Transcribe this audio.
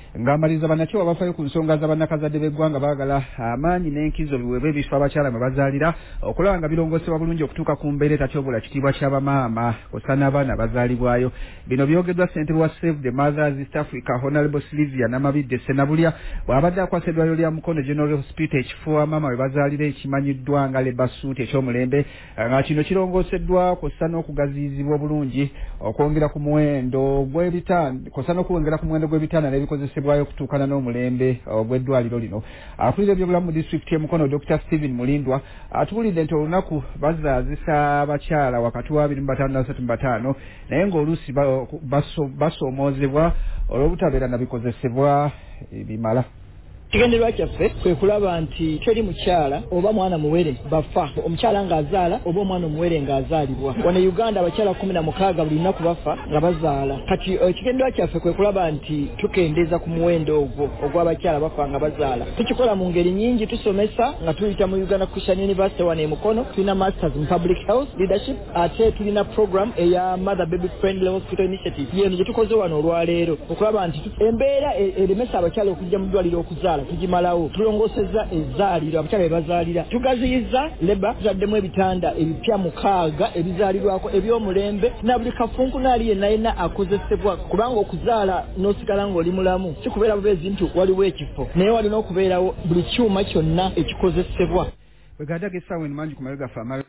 ng'amaliriza bannakyewa bafaayo ku nsonga z'abannakazadde b'eggwanga baagala amaanyi n'enkizo biweebwe ebifo abakyala mwe bazaalira okulaba nga birongoosebwa bulungi okutuuka ku mbeera etatyobula kitiibwa ky'abamaama kw'ossa n'abaana abazaalibwayo. Bino byogeddwa ssentebe wa Save the Mothers East Africa Honorable Sylvia Namabidde Ssenabulya bw'abadde akwasa eddwaliro lya Mukono General Hospital ekifo amaama we bazaalira ekimanyiddwa nga Labour Suit eky'omulembe nga kino kirongooseddwa kw'ossa n'okugaziyizibwa obulungi okwongera ku muwendo gw'ebitanda n'ebikozesebwayo okutuukana n'omulembe ogw'eddwaliro lino. Akulira ebyobulamu mu disitulikiti y'Emukono Dr. Stephen Mulindwa atuwulidde nti olunaku bazaazisa abakyala wakati wa 25 na 35 naye ng'oluusi basoomoozebwa olw'obutabeera na bikozesebwa bimala. Kigenderwa kyaffe kwe kulaba nti teri mukyala oba mwana muwere bafa omukyala ng'azaala oba omwana omuwere ng'azaalibwa. Wano Uganda abakyala 16 buli lunaku bafa nga bazaala. Kati ekigenderwa kyaffe kwe kulaba nti tukendeeza ku muwendo ogwo ogw'abakyala bafa nga bazaala. Tukikola mu ngeri nnyingi, tusomesa nga tuyita mu Uganda Christian University wano Mukono, tulina masters in public health leadership, ate tulina program eya Mother Baby Friendly Hospital Initiative. Yeno gye tukoze wano olwaleero okulaba nti embeera eremesa abakyala okujja mu ddwaliro okuzaala tugimalawo. Tulongosezza ezzaaliro abakyala bebazaalira, tugaziyiza Labour tuzaddemu ebitanda ebipya 6 ebizaalirwako eby'omulembe na buli kafunku naali yenna akozesebwa, kubanga okuzaala n'osigala ng'oli mulamu kikubeera bubeezi nti waliwo ekifo, naye walina okubeerawo buli kyuma kyonna ekikozesebwa. Wegadde essaawa eno mangi ku mabega ffe